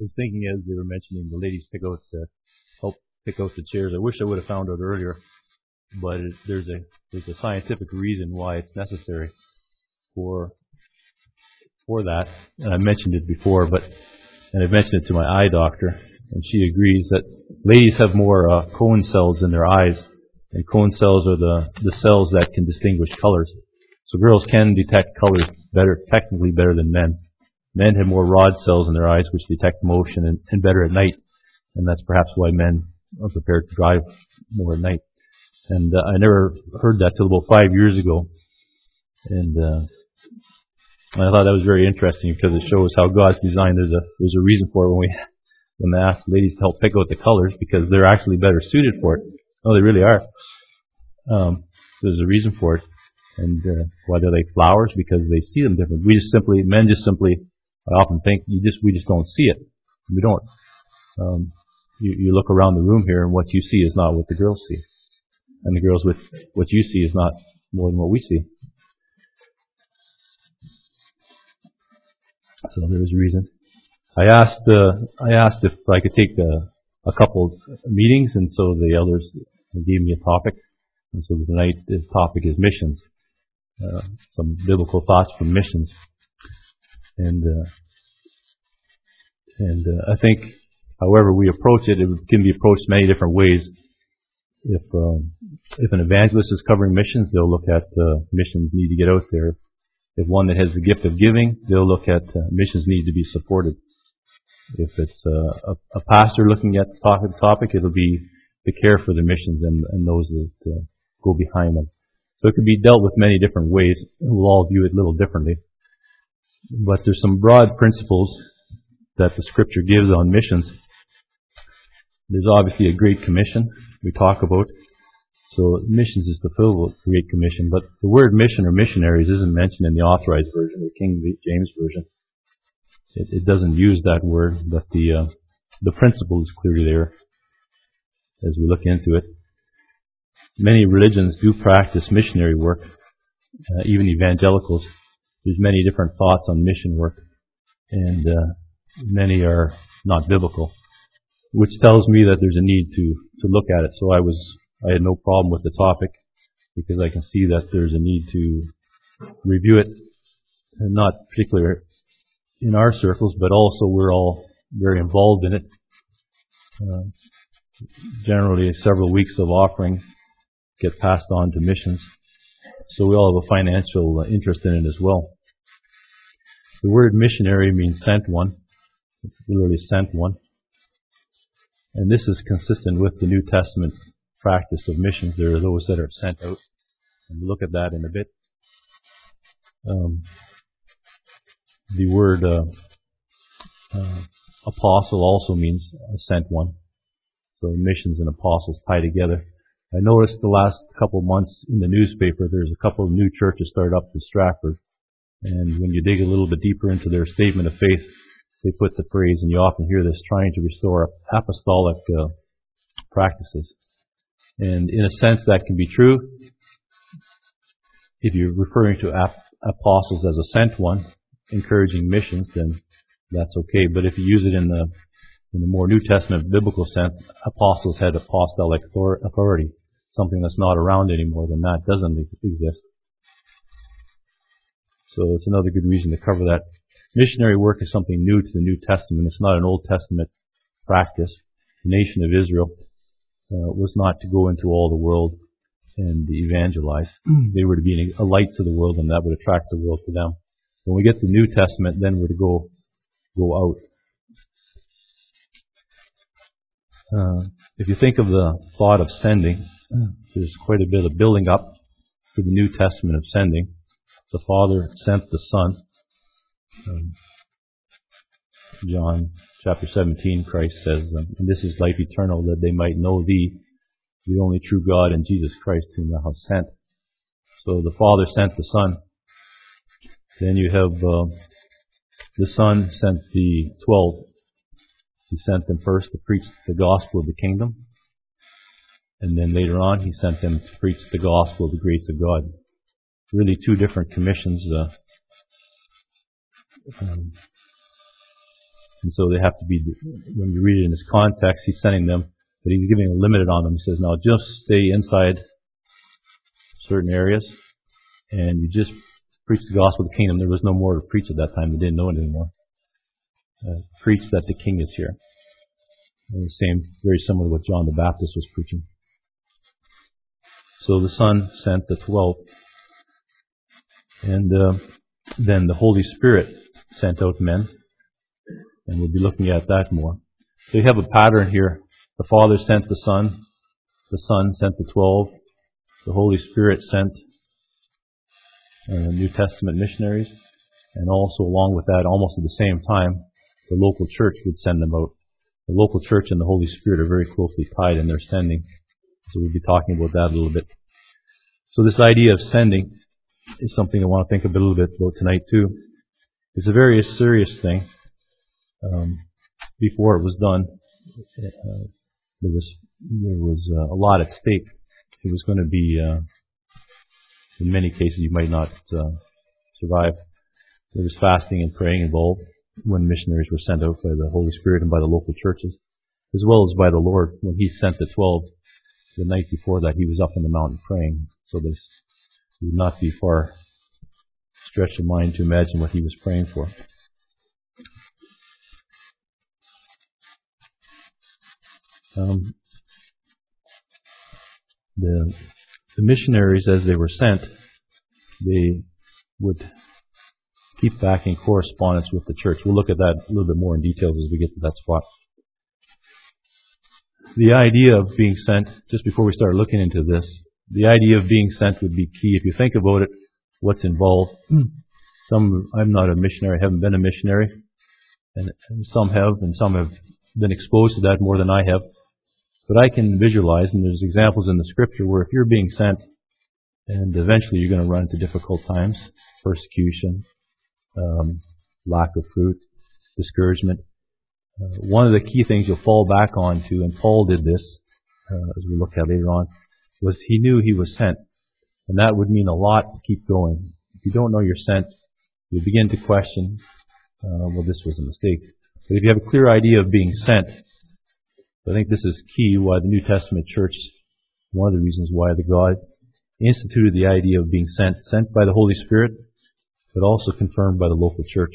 was thinking as they were mentioning the ladies help pick out the chairs. I wish I would have found out earlier, but there's a scientific reason why it's necessary for that. And I mentioned it before, and I've mentioned it to my eye doctor, and she agrees that ladies have more cone cells in their eyes, and cone cells are the cells that can distinguish colors. So girls can detect colors technically better than men. Men have more rod cells in their eyes, which detect motion and better at night, and that's perhaps why men are prepared to drive more at night. And I never heard that till about 5 years ago, and I thought that was very interesting because it shows how God's designed. There's a reason for it when they ask ladies to help pick out the colors, because they're actually better suited for it. Oh, they really are. There's a reason for it. And why they like flowers? Because they see them different. Men just simply, I often think, we just don't see it. We don't. You look around the room here, and what you see is not what the girls see. And the girls with what you see is not more than what we see. So there's a reason. I asked if I could take a couple meetings, and so the elders gave me a topic. And so tonight this topic is missions. Some biblical thoughts from missions. And I think, however we approach it, it can be approached many different ways. If an evangelist is covering missions, they'll look at missions need to get out there. If one that has the gift of giving, they'll look at missions need to be supported. If it's a pastor looking at the topic, it'll be the care for the missions and those that go behind them. So it can be dealt with many different ways. We'll all view it a little differently. But there's some broad principles that the Scripture gives on missions. There's obviously a Great Commission we talk about. So missions is fulfilled with the Great Commission. But the word mission or missionaries isn't mentioned in the Authorized Version, the King James Version. It doesn't use that word, but the principle is clearly there as we look into it. Many religions do practice missionary work, even evangelicals. There's many different thoughts on mission work, and many are not biblical, which tells me that there's a need to look at it. So I had no problem with the topic, because I can see that there's a need to review it, and not particularly in our circles, but also we're all very involved in it. Generally, several weeks of offering get passed on to missions, so we all have a financial interest in it as well. The word missionary means sent one. It's literally sent one. And this is consistent with the New Testament practice of missions. There are those that are sent out, and we'll look at that in a bit. The word apostle also means sent one. So missions and apostles tie together. I noticed the last couple of months in the newspaper, there's a couple of new churches started up in Stratford. And when you dig a little bit deeper into their statement of faith, they put the phrase, and you often hear this, trying to restore apostolic practices. And in a sense, that can be true. If you're referring to apostles as a sent one, encouraging missions, then that's okay. But if you use it in the more New Testament biblical sense, apostles had apostolic authority, something that's not around anymore, then that doesn't exist. So it's another good reason to cover that. Missionary work is something new to the New Testament. It's not an Old Testament practice. The nation of Israel was not to go into all the world and evangelize. They were to be a light to the world, and that would attract the world to them. When we get to the New Testament, then we're to go out. If you think of the thought of sending, there's quite a bit of building up to the New Testament of sending. The Father sent the Son. John chapter 17, Christ says, and this is life eternal, that they might know Thee, the only true God, and Jesus Christ, whom Thou hast sent. So the Father sent the Son. Then you have the Son sent the 12. He sent them first to preach the gospel of the kingdom, and then later on He sent them to preach the gospel of the grace of God. Really two different commissions. And so they have to be, when you read it in this context, he's sending them, but he's giving a limit on them. He says, now just stay inside certain areas, and you just preach the gospel of the kingdom. There was no more to preach at that time. They didn't know it anymore. Preach that the king is here. And the same, very similar to what John the Baptist was preaching. So the Son sent the 12, and then the Holy Spirit sent out men, and we'll be looking at that more. So you have a pattern here. The Father sent the Son sent the 12, the Holy Spirit sent New Testament missionaries, and also along with that, almost at the same time, the local church would send them out. The local church and the Holy Spirit are very closely tied in their sending. So we'll be talking about that a little bit. So this idea of sending is something I want to think a little bit about tonight too. It's a very serious thing. Before it was done, there was a lot at stake. It was going to be, in many cases, you might not survive. There was fasting and praying involved when missionaries were sent out by the Holy Spirit and by the local churches, as well as by the Lord. When He sent the 12, the night before that, He was up in the mountain praying. So they would not be far stretched of mind to imagine what He was praying for. The missionaries, as they were sent, they would keep back in correspondence with the church. We'll look at that a little bit more in details as we get to that spot. The idea of being sent, just before we start looking into this, the idea of being sent would be key. If you think about it, what's involved. I'm not a missionary, I haven't been a missionary, and some have been exposed to that more than I have. But I can visualize, and there's examples in the Scripture where if you're being sent, and eventually you're going to run into difficult times, persecution, lack of fruit, discouragement. One of the key things you'll fall back onto, and Paul did this, as we look at later on, was he knew he was sent. And that would mean a lot to keep going. If you don't know you're sent, you begin to question, well, this was a mistake. But if you have a clear idea of being sent, I think this is key why the New Testament church, one of the reasons why the God instituted the idea of being sent by the Holy Spirit, but also confirmed by the local church.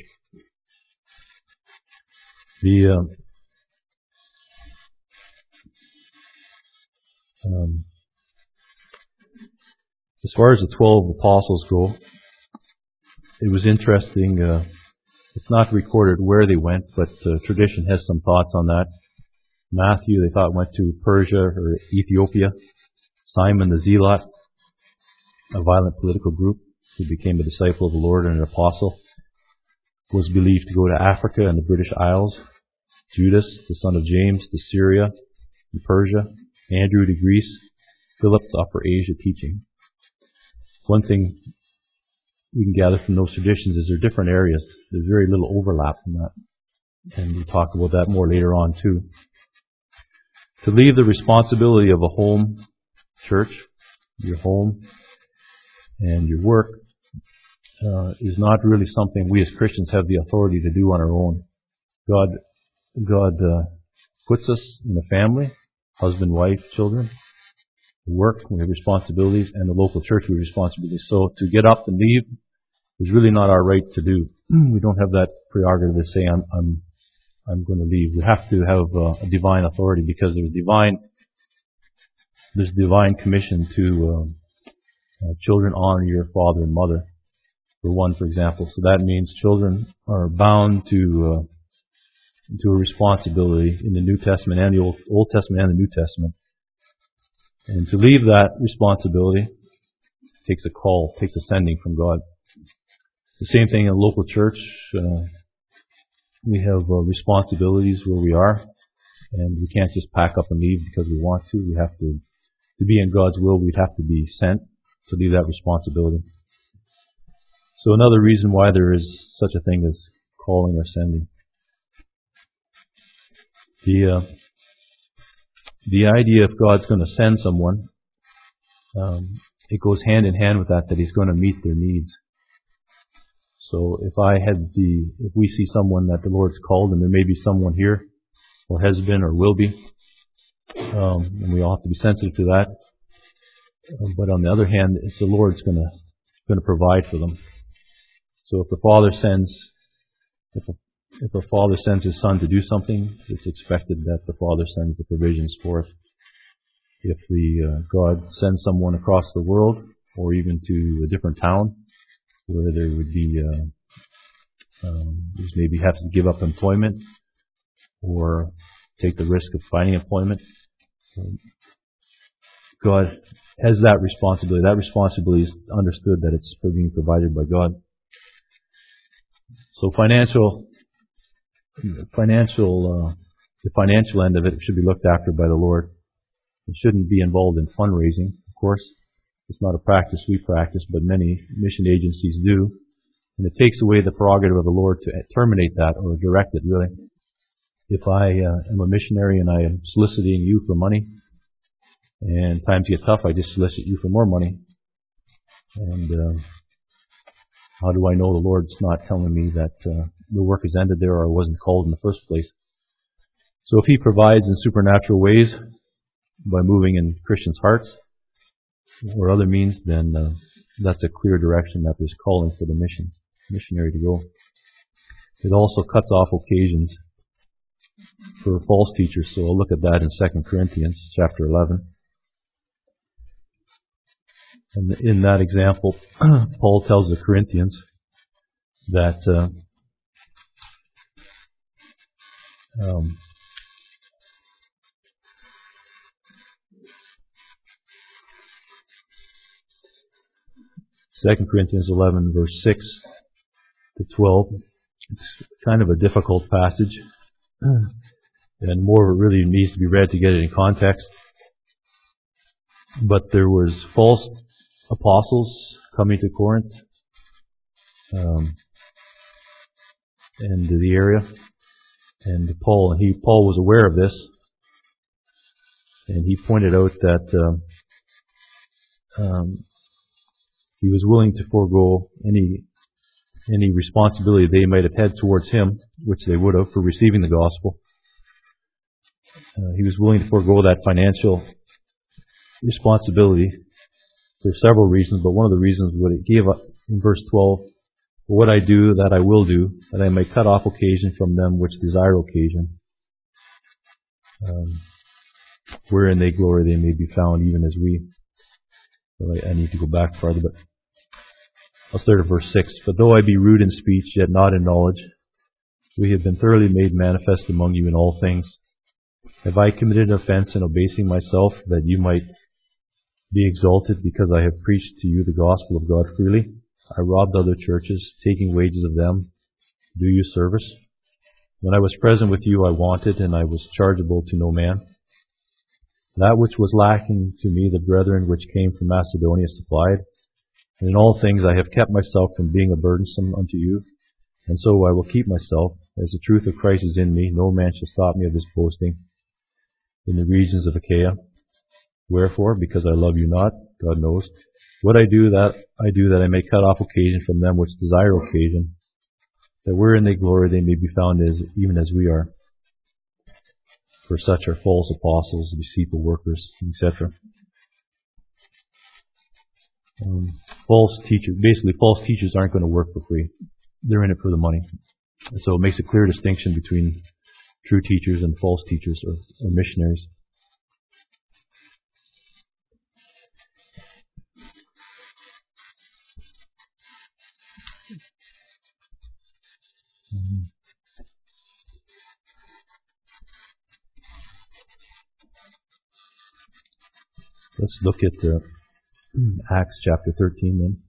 As far as the 12 apostles go, it was interesting. It's not recorded where they went, but tradition has some thoughts on that. Matthew, they thought, went to Persia or Ethiopia. Simon the Zealot, a violent political group who became a disciple of the Lord and an apostle, was believed to go to Africa and the British Isles. Judas, the son of James, to Syria and Persia. Andrew to Greece. Philip to Upper Asia teaching. One thing we can gather from those traditions is they're different areas. There's very little overlap in that. And we'll talk about that more later on too. To leave the responsibility of a home church, your home, and your work, is not really something we as Christians have the authority to do on our own. God puts us in a family, husband, wife, children, work, we have responsibilities, and the local church we have responsibilities. So to get up and leave is really not our right to do. We don't have that prerogative to say, I'm going to leave. We have to have a divine authority because there's divine commission to children honor your father and mother, for one, for example. So that means children are bound to a responsibility in the New Testament and the Old Testament and the New Testament. And to leave that responsibility takes a call, takes a sending from God. The same thing in a local church. We have responsibilities where we are, and we can't just pack up and leave because we want to. We have to be in God's will, we'd have to be sent to leave that responsibility. So another reason why there is such a thing as calling or sending. The idea if God's going to send someone, it goes hand in hand with that He's going to meet their needs. So if we see someone that the Lord's called, and there may be someone here, or has been, or will be, and we all have to be sensitive to that. But on the other hand, it's the Lord's going to provide for them. So if a father sends his son to do something, it's expected that the father sends the provisions for it. If God sends someone across the world, or even to a different town, where there would be maybe have to give up employment or take the risk of finding employment, God has that responsibility. That responsibility is understood that it's being provided by God. So the financial end of it should be looked after by the Lord. It shouldn't be involved in fundraising, of course. It's not a practice we practice, but many mission agencies do. And it takes away the prerogative of the Lord to terminate that or direct it, really. If I am a missionary and I am soliciting you for money, and times get tough, I just solicit you for more money. And how do I know the Lord's not telling me that the work is ended there, or I wasn't called in the first place? So if He provides in supernatural ways by moving in Christians' hearts or other means, then that's a clear direction that there's calling for the missionary to go. It also cuts off occasions for false teachers. So I'll look at that in 2 Corinthians chapter 11. And in that example, Paul tells the Corinthians that 2 Corinthians 11, verse 6 to 12. It's kind of a difficult passage, and more of it really needs to be read to get it in context. But there was false apostles coming to Corinth and to the area, and Paul was aware of this, and he pointed out that he was willing to forego any responsibility they might have had towards him, which they would have for receiving the gospel. He was willing to forego that financial responsibility for several reasons, but one of the reasons what it gave up in verse 12, what I do, that I will do, that I may cut off occasion from them which desire occasion. Wherein they glory, they may be found even as we. I need to go back farther, but I'll start at verse 6. But though I be rude in speech, yet not in knowledge, we have been thoroughly made manifest among you in all things. Have I committed offense in abasing myself, that you might be exalted because I have preached to you the gospel of God freely? I robbed other churches, taking wages of them. Do you service? When I was present with you, I wanted, and I was chargeable to no man. That which was lacking to me, the brethren which came from Macedonia supplied. And in all things I have kept myself from being a burdensome unto you. And so I will keep myself, as the truth of Christ is in me. No man shall stop me of this boasting in the regions of Achaia. Wherefore, because I love you not, God knows, what I do that I may cut off occasion from them which desire occasion, that wherein they glory they may be found even as we are. For such are false apostles, deceitful workers, etc. False teachers aren't going to work for free. They're in it for the money. And so it makes a clear distinction between true teachers and false teachers or missionaries. Let's look at Acts chapter 13 then.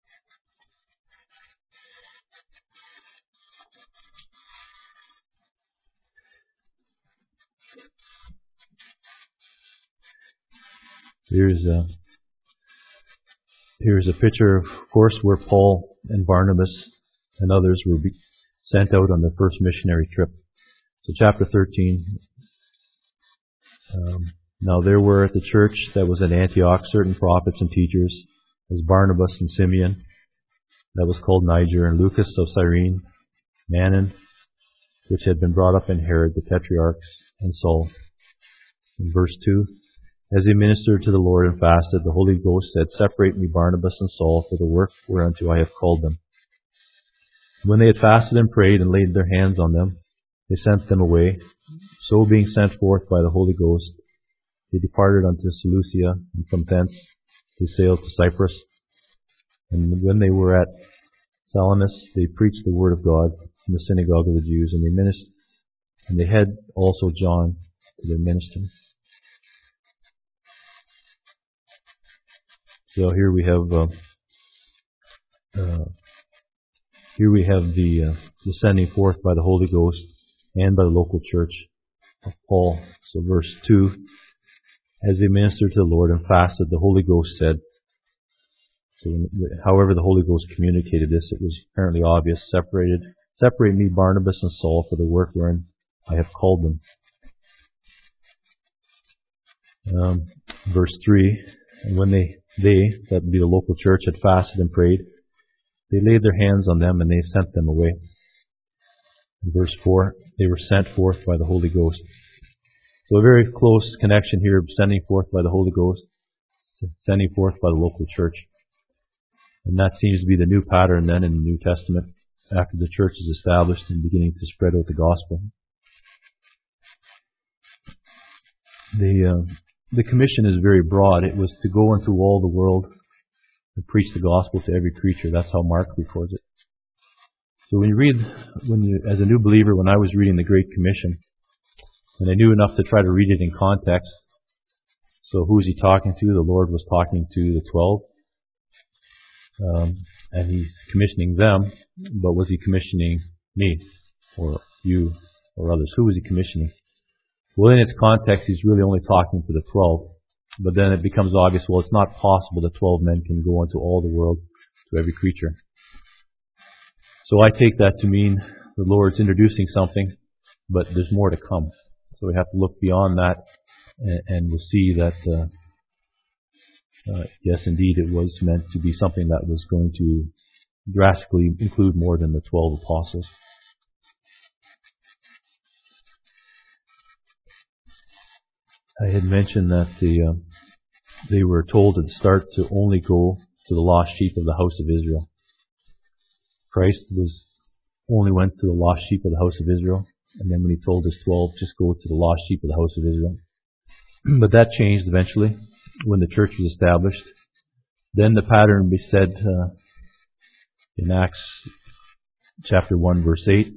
Here's a picture, of course, where Paul and Barnabas and others were sent out on their first missionary trip. So chapter 13. Now there were at the church that was at Antioch certain prophets and teachers, as Barnabas and Simeon, that was called Niger, and Lucas of Cyrene, Manon, which had been brought up in Herod the Tetrarchs, and Saul. In verse 2, as they ministered to the Lord and fasted, the Holy Ghost said, Separate me Barnabas and Saul for the work whereunto I have called them. When they had fasted and prayed and laid their hands on them, they sent them away. So being sent forth by the Holy Ghost, they departed unto Seleucia, and from thence they sailed to Cyprus. And when they were at Salamis, they preached the word of God in the synagogue of the Jews, and they ministered, and they had also John to their ministry. So here we have the sending forth by the Holy Ghost and by the local church of Paul. So verse 2, as they ministered to the Lord and fasted, the Holy Ghost said, so however the Holy Ghost communicated this, it was apparently obvious, separate me Barnabas and Saul for the work wherein I have called them. Verse 3, and when they, that would be the local church, had fasted and prayed, they laid their hands on them and they sent them away. In verse 4, they were sent forth by the Holy Ghost. So a very close connection here, sending forth by the Holy Ghost, sending forth by the local church. And that seems to be the new pattern then in the New Testament, after the church is established and beginning to spread out the gospel. The commission is very broad. It was to go into all the world and preach the gospel to every creature. That's how Mark records it. So as a new believer, when I was reading the Great Commission, and I knew enough to try to read it in context. So who is he talking to? The Lord was talking to the 12. And he's commissioning them, but was he commissioning me or you or others? Who was he commissioning? Well, in its context, he's really only talking to the 12. But then it becomes obvious, well, it's not possible that 12 men can go into all the world to every creature. So I take that to mean the Lord's introducing something, but there's more to come. So we have to look beyond that, and we'll see that, yes, indeed, it was meant to be something that was going to drastically include more than the 12 apostles. I had mentioned that they were told at the start to only go to the lost sheep of the house of Israel. Christ only went to the lost sheep of the house of Israel, and then when he told his 12, just go to the lost sheep of the house of Israel. But that changed eventually when the church was established. Then the pattern be said in Acts chapter 1, verse 8.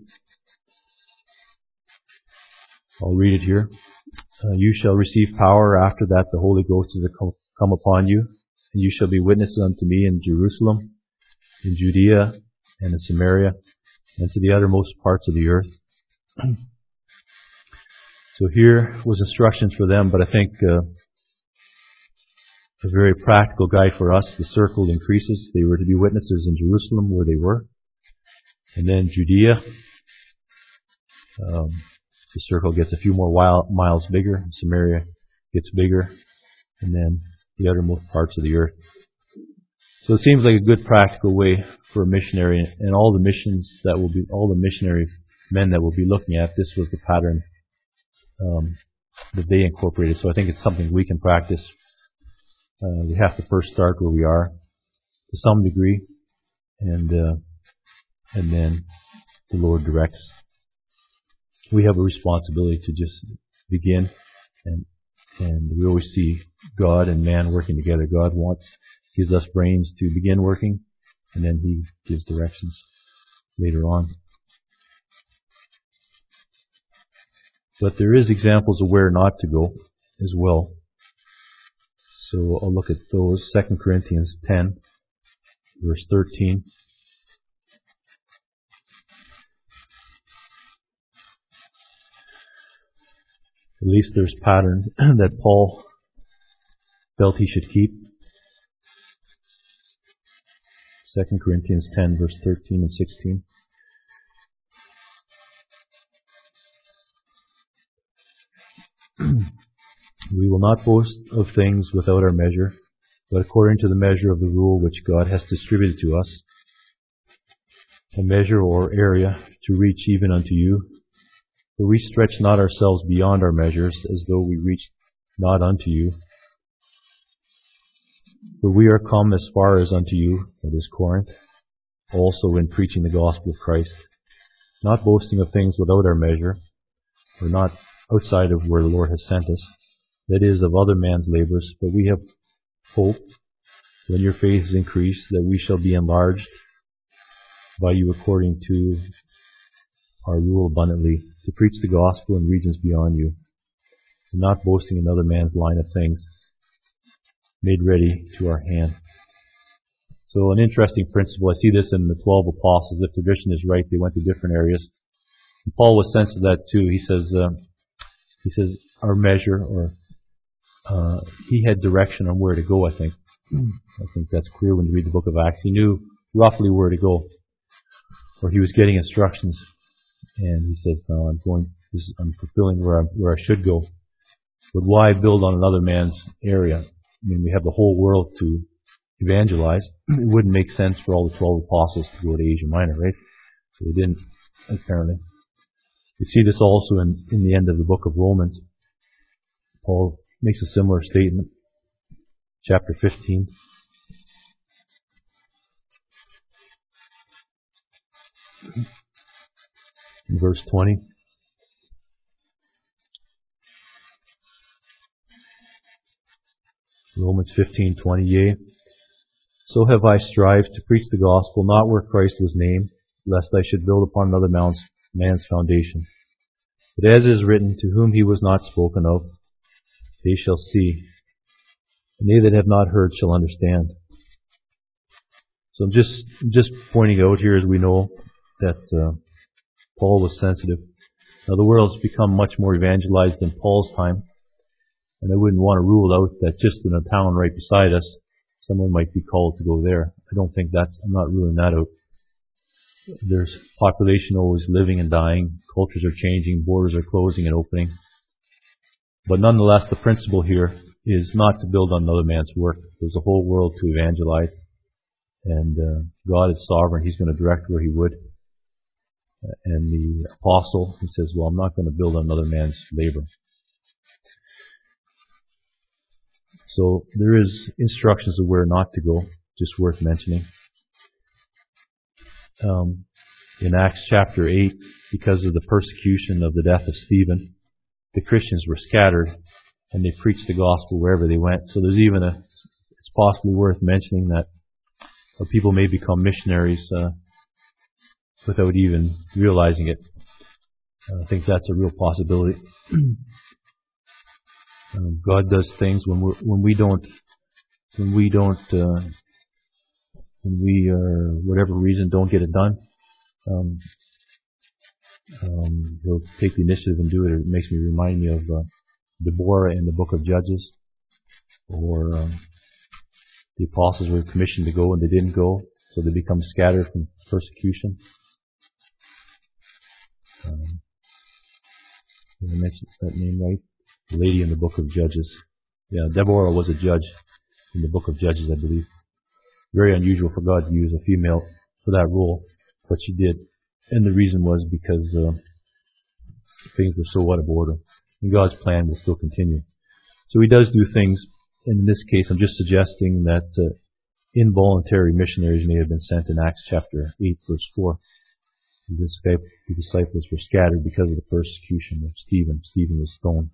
I'll read it here. You shall receive power after that the Holy Ghost is come upon you, and you shall be witnesses unto me in Jerusalem, in Judea, and in Samaria, and to the uttermost parts of the earth. So here was instructions for them, but I think a very practical guide for us. The circle increases. They were to be witnesses in Jerusalem, where they were, and then Judea. The circle gets a few more miles bigger. Samaria gets bigger, and then the uttermost parts of the earth. So it seems like a good practical way for a missionary, and all the missionary men that we'll be looking at. This was the pattern that they incorporated. So I think it's something we can practice. We have to first start where we are, to some degree, and then the Lord directs. We have a responsibility to just begin, and we always see God and man working together. God gives us brains to begin working, and then He gives directions later on. But there is examples of where not to go as well. So I'll look at those. 2 Corinthians 10, verse 13. At least there's pattern that Paul felt he should keep. 2 Corinthians 10, verse 13 and 16. We will not boast of things without our measure, but according to the measure of the rule which God has distributed to us. a measure or area to reach even unto you. For we stretch not ourselves beyond our measures, as though we reached not unto you. For we are come as far as unto you, that is Corinth, also in preaching the gospel of Christ, not boasting of things without our measure, or not outside of where the Lord has sent us, that is, of other man's labors, but we have hope, when your faith is increased, that we shall be enlarged by you according to our rule abundantly, to preach the gospel in regions beyond you, and not boasting in other man's line of things, made ready to our hand. So an interesting principle. I see this in the 12 apostles. If tradition is right, they went to different areas. And Paul was sensitive to that too. He says our measure, or he had direction on where to go, I think. I think that's clear when you read the book of Acts. He knew roughly where to go, or he was getting instructions. And he says, no, I'm fulfilling where I should go. But why build on another man's area? I mean, we have the whole world to evangelize. It wouldn't make sense for all the 12 apostles to go to Asia Minor, right? So they didn't, apparently. You see this also in the end of the book of Romans. Paul makes a similar statement. Chapter 15. In verse 20. Romans 15:20. Yea, so have I strived to preach the gospel, not where Christ was named, lest I should build upon another man's foundation. But as is written, to whom he was not spoken of, they shall see, and they that have not heard shall understand. So I'm just pointing out here, as we know, that Paul was sensitive. Now the world's become much more evangelized than Paul's time, and I wouldn't want to rule out that just in a town right beside us, someone might be called to go there. I'm not ruling that out. There's population always living and dying, cultures are changing, borders are closing and opening. But nonetheless, the principle here is not to build on another man's work. There's a whole world to evangelize, and God is sovereign. He's going to direct where He would. And the apostle, he says, well, I'm not going to build on another man's labor. So there is instructions of where not to go, just worth mentioning. In Acts chapter 8, because of the persecution of the death of Stephen, the Christians were scattered and they preached the gospel wherever they went. So there's even it's possibly worth mentioning that people may become missionaries without even realizing it. I think that's a real possibility. God does things when we whatever reason don't get it done. He'll take the initiative and do it. It makes me remind me of Deborah in the book of Judges, or the apostles were commissioned to go and they didn't go, so they become scattered from persecution. Did I mention that name right? The lady in the book of Judges. Yeah, Deborah was a judge in the book of Judges, I believe. Very unusual for God to use a female for that role, but she did. And the reason was because things were so out of order. And God's plan will still continue. So He does do things. And in this case, I'm just suggesting that involuntary missionaries may have been sent in Acts chapter 8, verse 4. The disciples were scattered because of the persecution of Stephen. Stephen was stoned.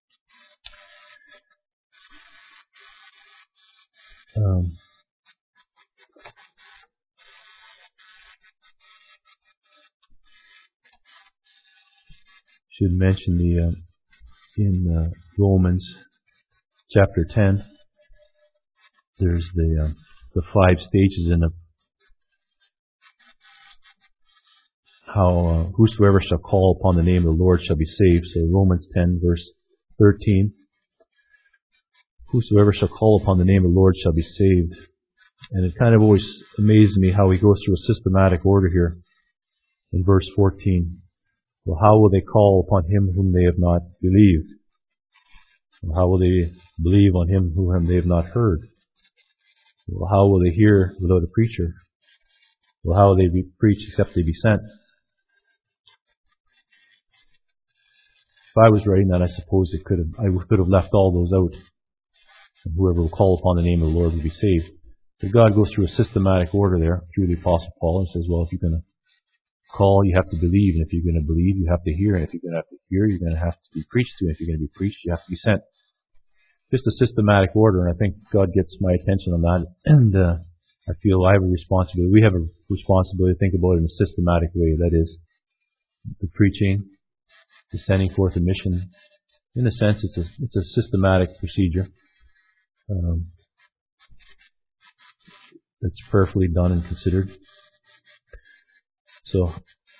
Should mention in Romans chapter 10, there's the 5 stages in how whosoever shall call upon the name of the Lord shall be saved. So Romans 10 verse 13, whosoever shall call upon the name of the Lord shall be saved. And it kind of always amazes me how he goes through a systematic order here in verse 14. Well, how will they call upon Him whom they have not believed? Well, how will they believe on Him whom they have not heard? Well, how will they hear without a preacher? Well, how will they be preached except they be sent? If I was writing that, I suppose I could have left all those out. And whoever will call upon the name of the Lord will be saved. But God goes through a systematic order there through the Apostle Paul and says, well, if you're going to call, you have to believe. And if you're going to believe, you have to hear. And if you're going to have to hear, you're going to have to be preached to. And if you're going to be preached, you have to be sent. Just a systematic order. And I think God gets my attention on that. And I feel I have a responsibility. We have a responsibility to think about it in a systematic way. That is, the preaching, the sending forth a mission. In a sense, it's a systematic procedure. That's prayerfully done and considered. So,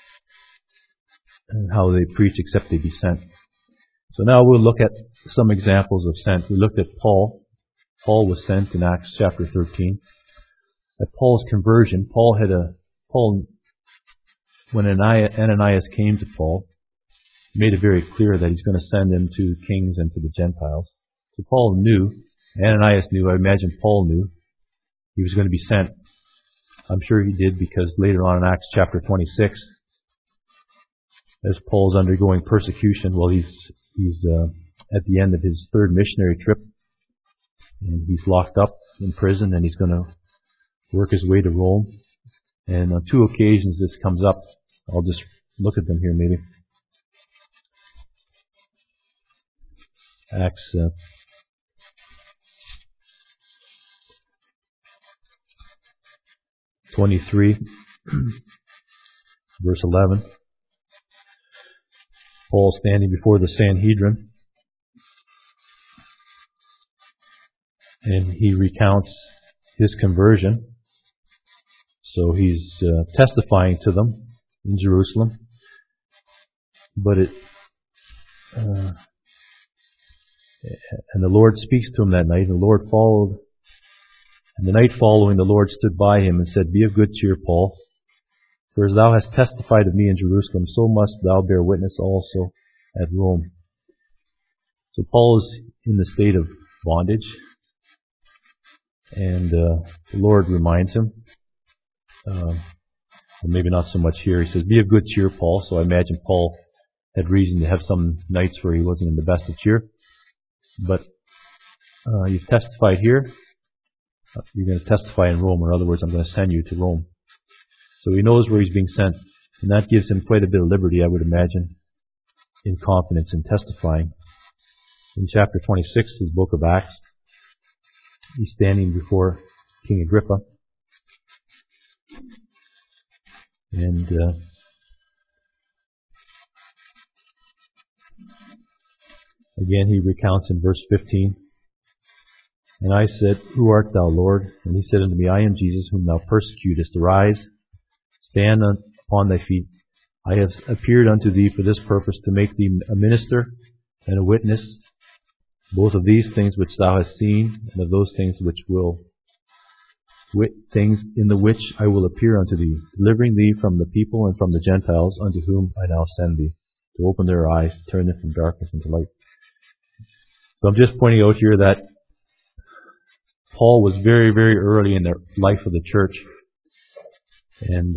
and how they preach except they be sent. So now we'll look at some examples of sent. We looked at Paul. Paul was sent in Acts chapter 13. At Paul's conversion, when Ananias came to Paul, made it very clear that he's going to send him to kings and to the Gentiles. So Paul knew, Ananias knew, I imagine Paul knew, he was going to be sent. I'm sure he did, because later on in Acts chapter 26, as Paul's undergoing persecution, well, he's at the end of his third missionary trip, and he's locked up in prison, and he's going to work his way to Rome. And on two occasions this comes up. I'll just look at them here maybe. Acts 23, verse 11. Paul standing before the Sanhedrin, and he recounts his conversion. So he's testifying to them in Jerusalem. But and the Lord speaks to him that night, and the Lord followed. And the night following, the Lord stood by him and said, "Be of good cheer, Paul, for as thou hast testified of me in Jerusalem, so must thou bear witness also at Rome." So Paul is in the state of bondage, and the Lord reminds him, well, maybe not so much here. He says, "Be of good cheer, Paul." So I imagine Paul had reason to have some nights where he wasn't in the best of cheer. But you've testified here. You're going to testify in Rome. Or in other words, I'm going to send you to Rome. So he knows where he's being sent. And that gives him quite a bit of liberty, I would imagine, in confidence in testifying. In chapter 26 of the book of Acts, he's standing before King Agrippa. And again, he recounts in verse 15. "And I said, Who art thou, Lord? And he said unto me, I am Jesus, whom thou persecutest. Arise, stand upon thy feet. I have appeared unto thee for this purpose, to make thee a minister and a witness, both of these things which thou hast seen, and of those things things in the which I will appear unto thee, delivering thee from the people and from the Gentiles, unto whom I now send thee, to open their eyes, to turn them from darkness into light." So I'm just pointing out here that Paul was very, very early in the life of the church, and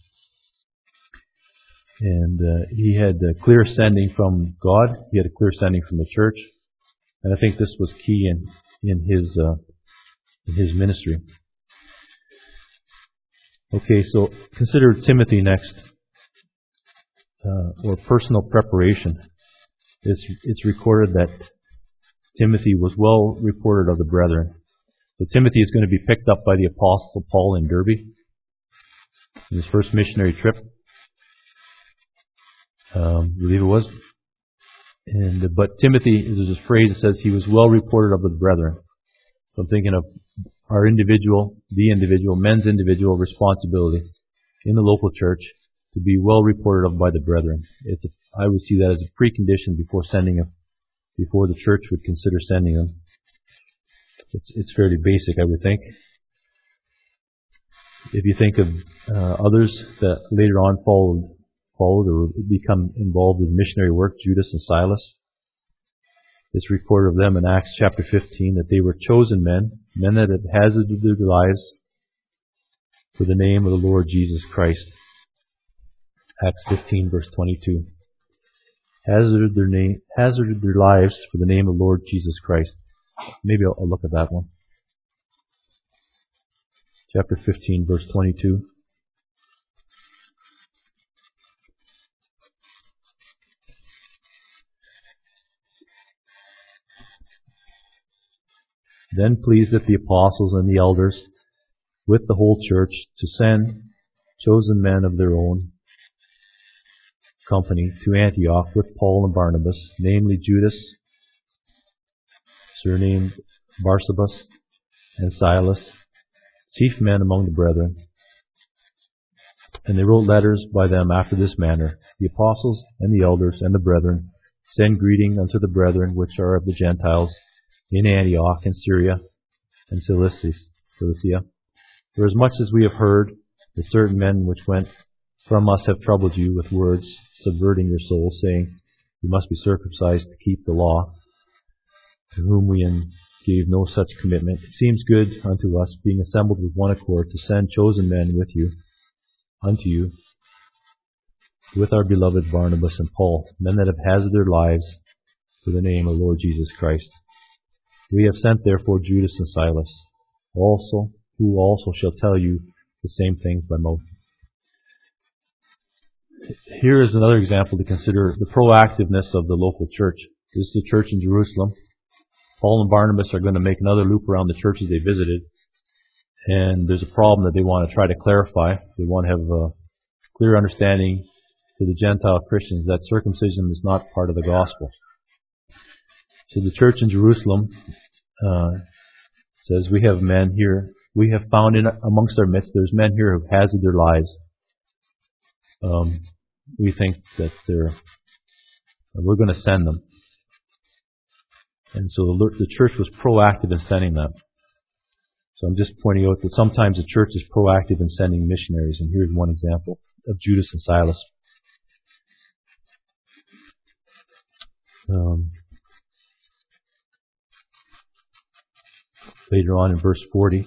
he had a clear sending from God. He had a clear sending from the church, and I think this was key in his ministry. Okay, so consider Timothy next, or personal preparation. It's recorded that Timothy was well reported of the brethren. So Timothy is going to be picked up by the Apostle Paul in Derbe in his first missionary trip, I believe it was. But Timothy, there's a phrase that says he was well reported of the brethren. So I'm thinking of our men's individual responsibility in the local church to be well reported of by the brethren. I would see that as a precondition before the church would consider sending them. It's fairly basic, I would think. If you think of others that later on followed or become involved with missionary work, Judas and Silas, it's recorded of them in Acts chapter 15 that they were chosen men that had hazarded their lives for the name of the Lord Jesus Christ. Acts 15, verse 22. Hazarded their lives for the name of the Lord Jesus Christ. Maybe I'll look at that one. Chapter 15, verse 22. Then pleased it the apostles and the elders with the whole church to send chosen men of their own company to Antioch with Paul and Barnabas, namely Judas, surnamed Barsabas, and Silas, chief men among the brethren. And they wrote letters by them after this manner: The apostles and the elders and the brethren send greeting unto the brethren which are of the Gentiles in Antioch and Syria and Cilicia. For as much as we have heard that certain men which went from us have troubled you with words, subverting your souls, saying, You must be circumcised to keep the law, to whom we gave no such commitment. It seems good unto us, being assembled with one accord, to send chosen men with you, unto you, with our beloved Barnabas and Paul, men that have hazarded their lives for the name of the Lord Jesus Christ. We have sent therefore Judas and Silas, who also shall tell you the same things by mouth. Here is another example to consider the proactiveness of the local church. This is the church in Jerusalem. Paul and Barnabas are going to make another loop around the churches they visited, and there's a problem that they want to try to clarify. They want to have a clear understanding to the Gentile Christians that circumcision is not part of the gospel. So the church in Jerusalem says, we have men here, we have found in amongst our midst, there's men here who have hazarded their lives. We think that we're going to send them. And so the church was proactive in sending them. So I'm just pointing out that sometimes the church is proactive in sending missionaries, and here's one example of Judas and Silas. Later on in verse 40,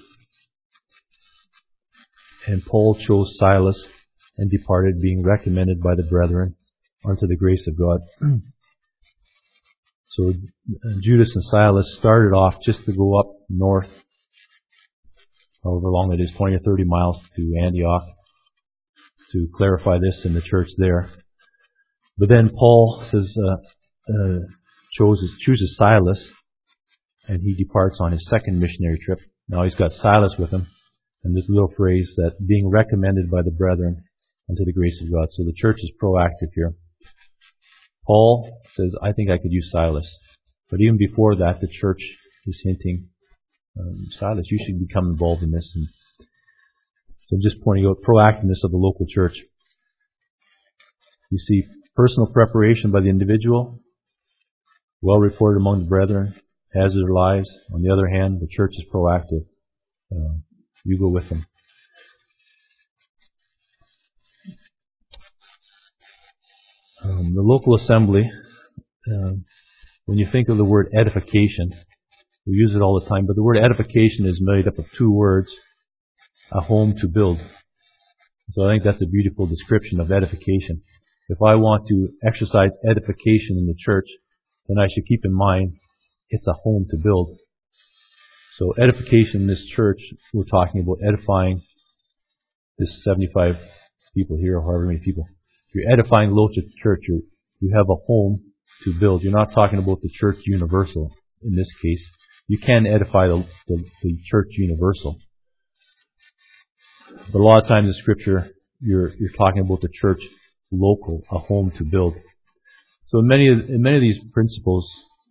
and Paul chose Silas and departed, being recommended by the brethren unto the grace of God. So Judas and Silas started off just to go up north, however long it is, 20 or 30 miles to Antioch, to clarify this in the church there. But then Paul says, chooses Silas, and he departs on his second missionary trip. Now he's got Silas with him, and this little phrase that being recommended by the brethren unto the grace of God. So the church is proactive here. Paul says, I think I could use Silas. But even before that, the church is hinting, Silas, you should become involved in this. And so I'm just pointing out proactiveness of the local church. You see personal preparation by the individual, well reported among the brethren, hazard their lives. On the other hand, the church is proactive. You go with them. The local assembly, when you think of the word edification, we use it all the time, but the word edification is made up of two words, a home to build. So I think that's a beautiful description of edification. If I want to exercise edification in the church, then I should keep in mind it's a home to build. So edification in this church, we're talking about edifying this 75 people here, or however many people. If you're edifying the local church, you have a home to build. You're not talking about the church universal in this case. You can edify the church universal. But a lot of times in Scripture, you're talking about the church local, a home to build. So in many of these principles,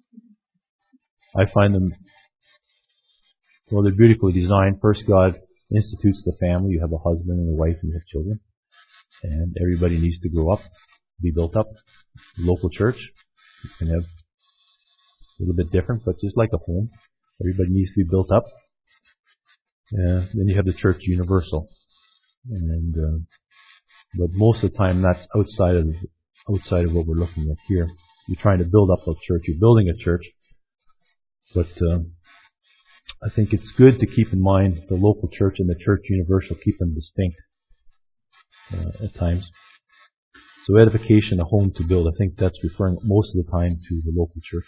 I find them, well, they're beautifully designed. First, God institutes the family. You have a husband and a wife, and you have children. And everybody needs to grow up, be built up. The local church can have a little bit different, but just like a home, everybody needs to be built up. And then you have the church universal. And but most of the time, that's outside of what we're looking at here. You're trying to build up a church. You're building a church, but I think it's good to keep in mind the local church and the church universal, keep them distinct at times. So edification, a home to build, I think that's referring most of the time to the local church.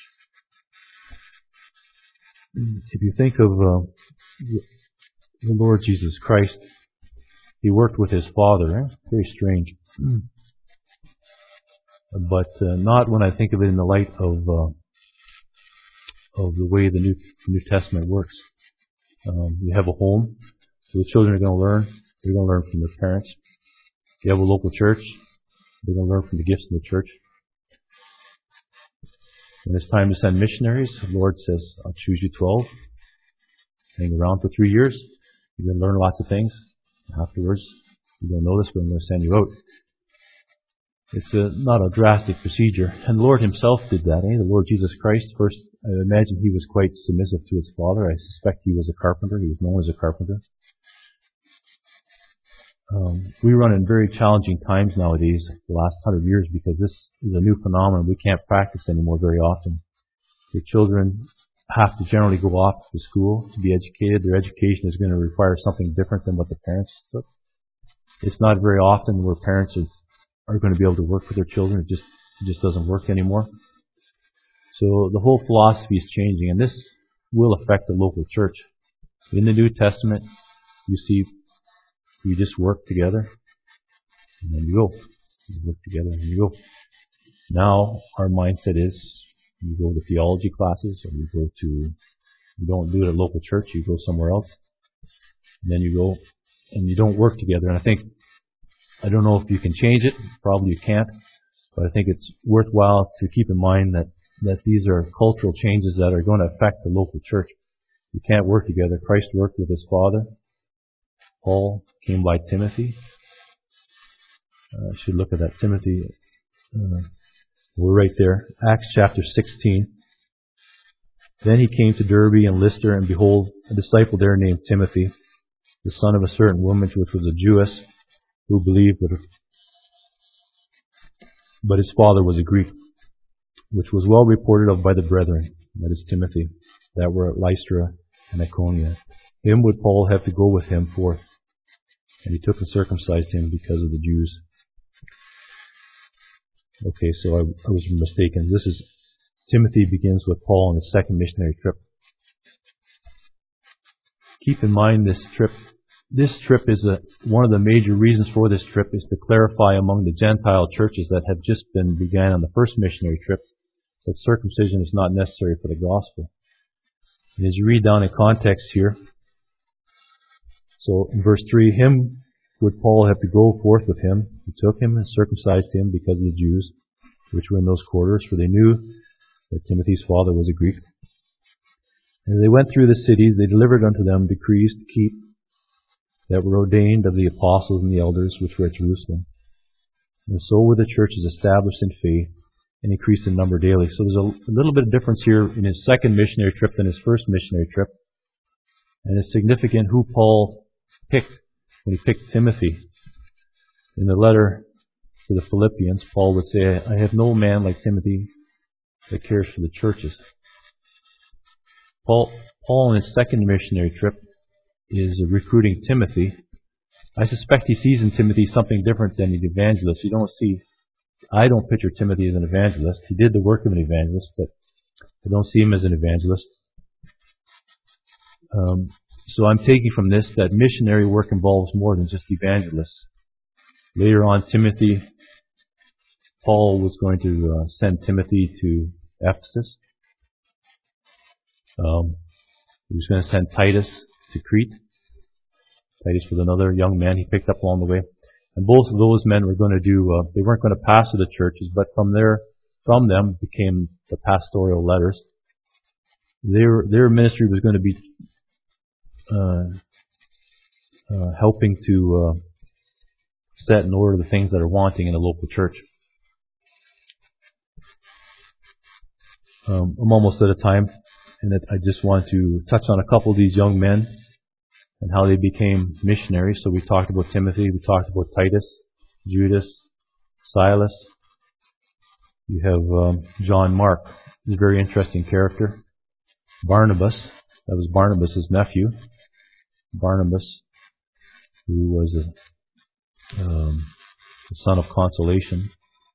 If you think of the Lord Jesus Christ, He worked with His Father. Very strange. But not when I think of it in the light of the way the New Testament works. You have a home, so the children are going to learn. They're going to learn from their parents. You have a local church, they're going to learn from the gifts in the church. When it's time to send missionaries, the Lord says, I'll choose you 12. Hang around for 3 years. You're going to learn lots of things. Afterwards, you don't know this, but I'm going to send you out. It's not a drastic procedure. And the Lord Himself did that. The Lord Jesus Christ, first, I imagine He was quite submissive to His Father. I suspect He was a carpenter. He was known as a carpenter. We run in very challenging times nowadays, the last 100 years, because this is a new phenomenon we can't practice anymore very often. Your children have to generally go off to school to be educated. Their education is going to require something different than what the parents took. It's not very often where parents are going to be able to work with their children. It just doesn't work anymore. So the whole philosophy is changing, and this will affect the local church. In the New Testament, you see, you just work together, and then you go. You work together, and you go. Now, our mindset is, you go to theology classes, or you don't do it at local church, you go somewhere else. And then you go, and you don't work together. And I don't know if you can change it, probably you can't, but I think it's worthwhile to keep in mind that these are cultural changes that are going to affect the local church. You can't work together. Christ worked with His Father. Paul came by Timothy. I should look at that. Timothy, we're right there. Acts chapter 16. Then he came to Derbe and Lystra, and behold, a disciple there named Timothy, the son of a certain woman which was a Jewess, who believed, but his father was a Greek, which was well reported of by the brethren, that is Timothy, that were at Lystra and Iconium. Him would Paul have to go with him forth. And he took and circumcised him because of the Jews. Okay, so I was mistaken. Timothy begins with Paul on his second missionary trip. Keep in mind this trip. This trip is one of the major reasons for this trip is to clarify among the Gentile churches that have just been began on the first missionary trip that circumcision is not necessary for the gospel. And as you read down in context here, so in verse 3, him would Paul have to go forth with him. He took him and circumcised him because of the Jews, which were in those quarters, for they knew that Timothy's father was a Greek. And as they went through the cities, they delivered unto them decrees to keep that were ordained of the apostles and the elders which were at Jerusalem. And so were the churches established in faith and increased in number daily. So there's a little bit of difference here in his second missionary trip than his first missionary trip. And it's significant who Paul picked when he picked Timothy. In the letter to the Philippians, Paul would say, I have no man like Timothy that cares for the churches. Paul in his second missionary trip is recruiting Timothy. I suspect he sees in Timothy something different than an evangelist. I don't picture Timothy as an evangelist. He did the work of an evangelist, but I don't see him as an evangelist. So I'm taking from this that missionary work involves more than just evangelists. Later on, Paul was going to send Timothy to Ephesus. He was going to send Titus to Crete. Titus was another young man he picked up along the way. And both of those men were going to they weren't going to pastor the churches, but from them became the pastoral letters. Their ministry was going to be helping to set in order the things that are wanting in a local church. I'm almost out of time, and I just want to touch on a couple of these young men and how they became missionaries. So we talked about Timothy, we talked about Titus, Judas, Silas. You have John Mark, he's a very interesting character. Barnabas, That was Barnabas' nephew. Barnabas, who was the son of consolation.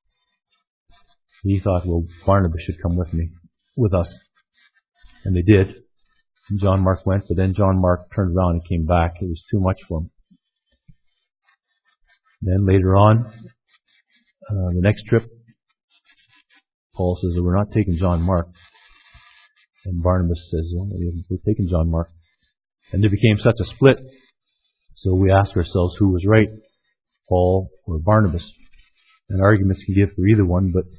He thought, well, Barnabas should come with us. And they did. And John Mark went, but then John Mark turned around and came back. It was too much for him. Then later on, the next trip, Paul says, we're not taking John Mark. And Barnabas says, well, we're taking John Mark. And there became such a split. So we asked ourselves who was right, Paul or Barnabas. And arguments can give for either one, but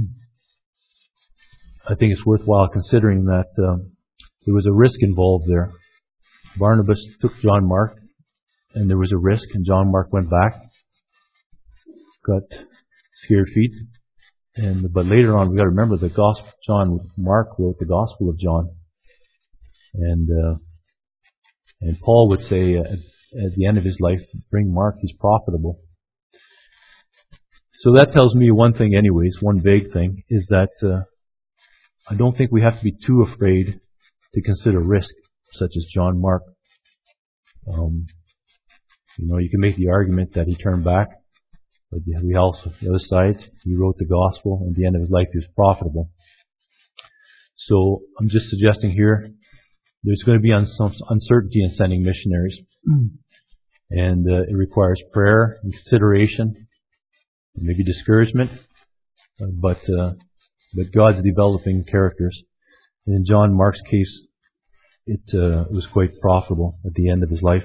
I think it's worthwhile considering that there was a risk involved there. Barnabas took John Mark, and there was a risk, and John Mark went back, got scared feet. But later on, we got to remember the Gospel. John Mark wrote the Gospel of John, and Paul would say at the end of his life, bring Mark; he's profitable. So that tells me one thing, anyways. One vague thing is that I don't think we have to be too afraid to consider risk, such as John Mark. You can make the argument that he turned back, but we also, the other side, he wrote the Gospel, and at the end of his life he was profitable. So I'm just suggesting here, there's going to be some uncertainty in sending missionaries. And it requires prayer and consideration, maybe discouragement, but God's developing characters. And in John Mark's case, it was quite profitable at the end of his life.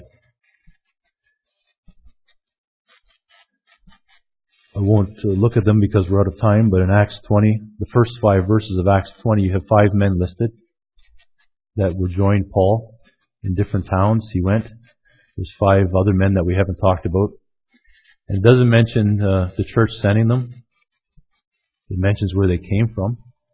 I won't look at them because we're out of time, but in Acts 20, the first 5 verses of Acts 20, you have 5 men listed that would join Paul in different towns he went. There's 5 other men that we haven't talked about. And it doesn't mention the church sending them. It mentions where they came from.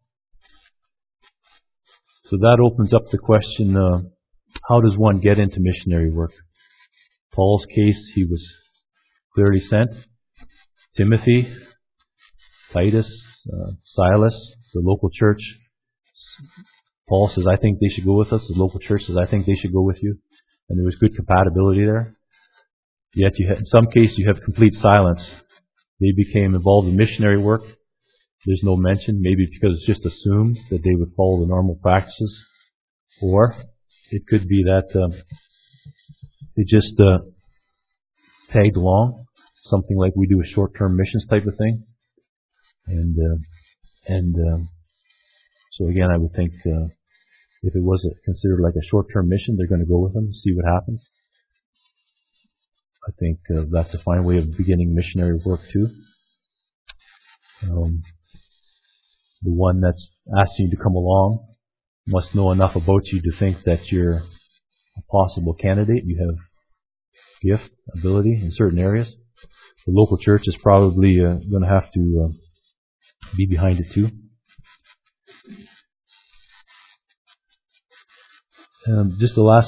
So that opens up the question, how does one get into missionary work? Paul's case, he was clearly sent. Timothy, Titus, Silas, the local church. Paul says, I think they should go with us. The local church says, I think they should go with you. And there was good compatibility there. Yet in some cases you have complete silence. They became involved in missionary work. There's no mention, maybe because it's just assumed that they would follow the normal practices. Or it could be that they just tagged along, something like we do a short-term missions type of thing. And so again, I would think if it was considered like a short-term mission, they're going to go with them, see what happens. I think that's a fine way of beginning missionary work too. The one that's asking you to come along must know enough about you to think that you're a possible candidate. You have gift, ability in certain areas. The local church is probably going to have to be behind it too. Just the last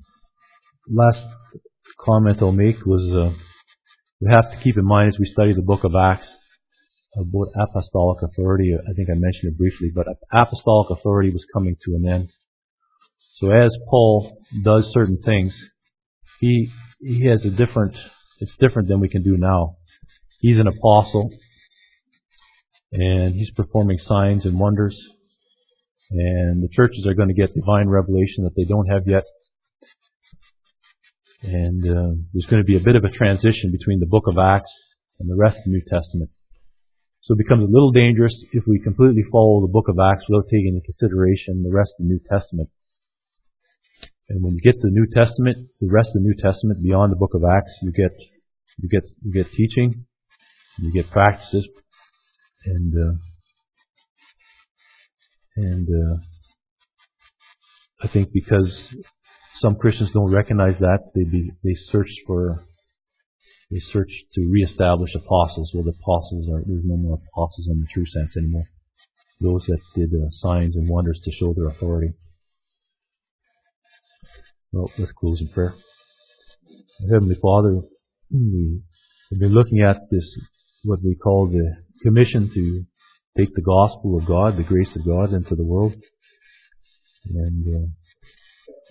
comment I'll make was we have to keep in mind as we study the book of Acts about apostolic authority. I think I mentioned it briefly, but apostolic authority was coming to an end. So as Paul does certain things, he has it's different than we can do now. He's an apostle, and he's performing signs and wonders, and the churches are going to get divine revelation that they don't have yet. And there's going to be a bit of a transition between the book of Acts and the rest of the New Testament. So it becomes a little dangerous if we completely follow the book of Acts without taking into consideration the rest of the New Testament. And when you get to the New Testament, the rest of the New Testament beyond the book of Acts, you get teaching, you get practices, and I think because some Christians don't recognize that, they search to reestablish apostles. Well, the apostles there's no more apostles in the true sense anymore. Those that did signs and wonders to show their authority. Well, let's close in prayer. Heavenly Father, we've been looking at this, what we call the commission to take the gospel of God, the grace of God, into the world. And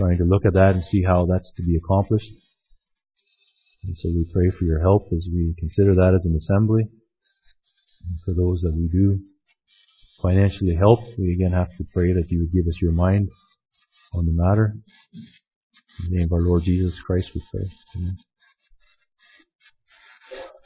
trying to look at that and see how that's to be accomplished. And so we pray for your help as we consider that as an assembly. And for those that we do financially help, we again have to pray that you would give us your mind on the matter. In the name of our Lord Jesus Christ we pray. Amen.